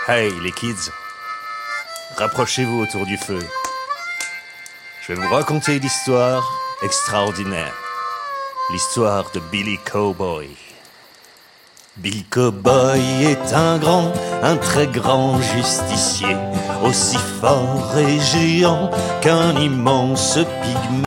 Hey les kids, rapprochez-vous autour du feu. Je vais vous raconter l'histoire extraordinaire. L'histoire de Billy Cowboy. Billy Cowboy est un très grand justicier, aussi fort et géant qu'un immense pygmée.